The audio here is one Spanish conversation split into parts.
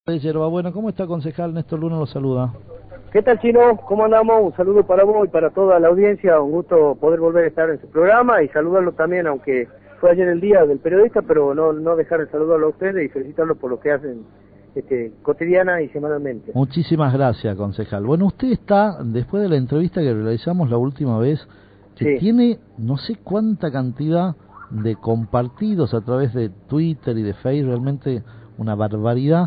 De Yerbabuena, ¿cómo está, concejal? Néstor Luna lo saluda. ¿Qué tal, Chino? ¿Cómo andamos? Un saludo para vos y para toda la audiencia. Un gusto poder volver a estar en su programa y saludarlo también, aunque fue ayer el día del periodista, pero no dejar de saludarlo a ustedes y felicitarlo por lo que hacen cotidiana y semanalmente. Muchísimas gracias, concejal. Bueno, usted está, después de la entrevista que realizamos la última vez, que Sí. tiene no sé cuánta cantidad de compartidos a través de Twitter y de Facebook, realmente una barbaridad.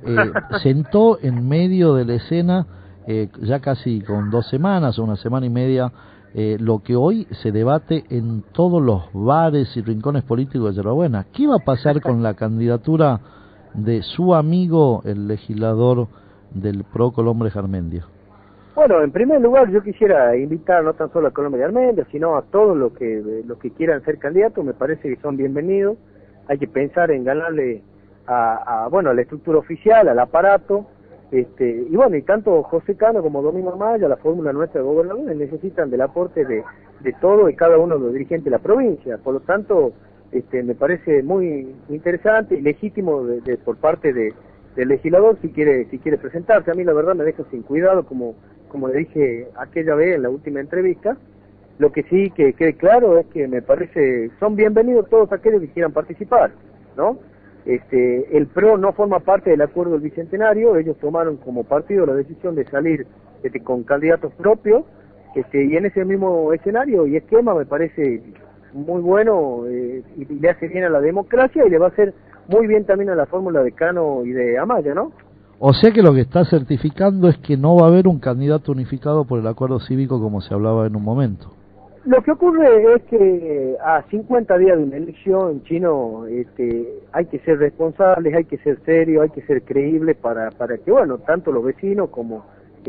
Sentó en medio de la escena, ya casi con 2 semanas o 1 semana y media, lo que hoy se debate en todos los bares y rincones políticos de Yerbabuena. ¿Qué va a pasar con la candidatura de su amigo, el legislador del PRO, Colombre Jarmendia? Bueno, en primer lugar yo quisiera invitar no tan solo a Colombia de Armendia, sino a todos los que quieran ser candidatos. Me parece que son bienvenidos. Hay que pensar en ganarle a la estructura oficial, al aparato, y bueno, y tanto José Cano como Domingo Amaya, la fórmula nuestra de gobernadores, necesitan del aporte de todo y cada uno de los dirigentes de la provincia. Por lo tanto, me parece muy interesante y legítimo por parte del legislador si quiere presentarse. A mí la verdad me deja sin cuidado, como le dije aquella vez en la última entrevista. Lo que sí que quede claro es que me parece son bienvenidos todos aquellos que quieran participar, ¿no? El PRO no forma parte del acuerdo del Bicentenario. Ellos tomaron como partido la decisión de salir con candidatos propios, y en ese mismo escenario y esquema me parece muy bueno, y le hace bien a la democracia y le va a hacer muy bien también a la fórmula de Cano y de Amaya, ¿no? O sea que lo que está certificando es que no va a haber un candidato unificado por el acuerdo cívico como se hablaba en un momento. Lo que ocurre es que a 50 días de una elección, Chino, hay que ser responsables, hay que ser serios, hay que ser creíbles para que, bueno, tanto los vecinos como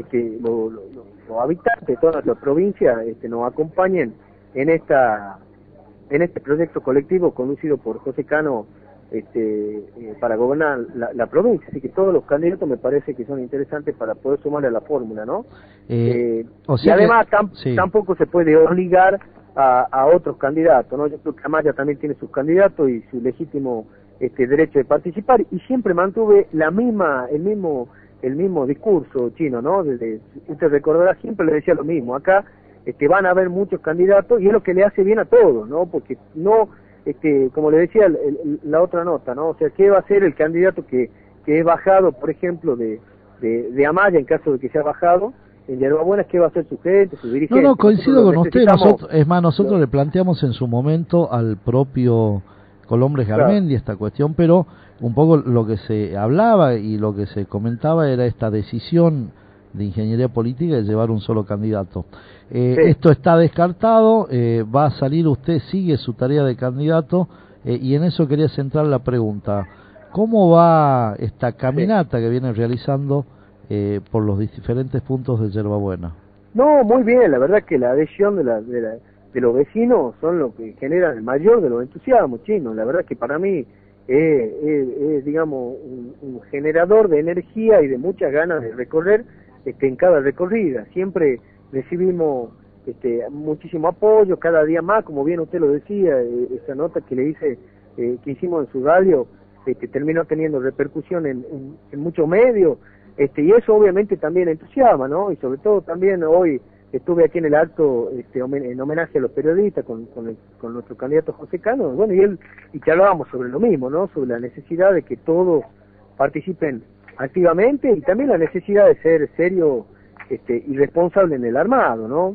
los habitantes de toda nuestra provincia nos acompañen en este proyecto colectivo conducido por José Cano, para gobernar la provincia. Así que todos los candidatos me parece que son interesantes para poder sumarle a la fórmula, ¿no? O sea y además sí. tampoco se puede obligar a otros candidatos, ¿no? Yo creo que Amaya también tiene sus candidatos y su legítimo derecho de participar, y siempre mantuve el mismo discurso, Chino, ¿no? Usted recordará, siempre le decía lo mismo. Acá van a haber muchos candidatos y es lo que le hace bien a todos, ¿no? Porque no, como le decía la otra nota, ¿no? O sea, ¿qué va a ser el candidato que es bajado, por ejemplo, de Amaya, en caso de que sea bajado en Yerbabuena? ¿Qué va a ser su gente, su dirigente? No, coincido con usted. Nosotros le planteamos en su momento al propio Colombre Jarmendia esta cuestión, pero un poco lo que se hablaba y lo que se comentaba era esta decisión de ingeniería política de llevar un solo candidato. Esto está descartado, va a salir usted, sigue su tarea de candidato, y en eso quería centrar la pregunta. ¿Cómo va esta caminata que viene realizando por los diferentes puntos de Yerbabuena? No, muy bien. La verdad que la adhesión de los vecinos son lo que genera el mayor de los entusiasmos, Chino. La verdad que para mí es digamos, un generador de energía y de muchas ganas de recorrer en cada recorrida. Siempre recibimos muchísimo apoyo, cada día más, como bien usted lo decía. Esa nota que le hice, que hicimos en su radio, terminó teniendo repercusión en muchos medios, y eso obviamente también entusiasma, ¿no? Y sobre todo también hoy estuve aquí en el acto en homenaje a los periodistas con nuestro candidato José Cano, bueno, y que hablábamos sobre lo mismo, ¿no? Sobre la necesidad de que todos participen activamente y también la necesidad de ser serio y responsable en el armado, ¿no?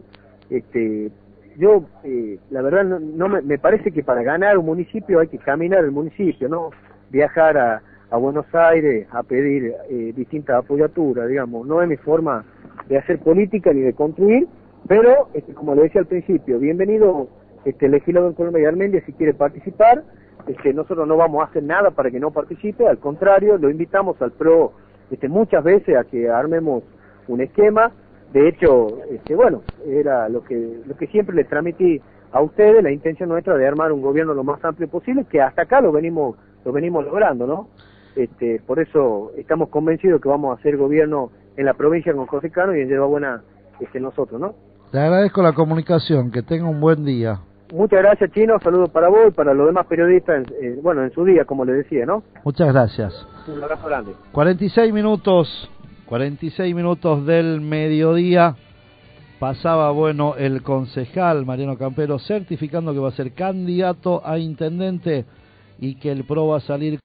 Yo, la verdad, me parece que para ganar un municipio hay que caminar el municipio, ¿no? Viajar a Buenos Aires a pedir distintas apoyaturas, digamos. No es mi forma de hacer política ni de construir, pero, como le decía al principio, bienvenido legislador Colombre de Armendia si quiere participar. Nosotros no vamos a hacer nada para que no participe, al contrario, lo invitamos al PRO muchas veces a que armemos un esquema. De hecho, bueno, era lo que siempre les transmití a ustedes, la intención nuestra de armar un gobierno lo más amplio posible, que hasta acá lo venimos logrando, ¿no? Por eso estamos convencidos que vamos a hacer gobierno en la provincia con José Cano y en Yerbabuena nosotros, ¿no? Le agradezco la comunicación, que tenga un buen día. Muchas gracias, Chino. Saludos para vos y para los demás periodistas, en su día, como le decía, ¿no? Muchas gracias. Un abrazo grande. 46 minutos del mediodía. Pasaba, el concejal Mariano Campero certificando que va a ser candidato a intendente y que el PRO va a salir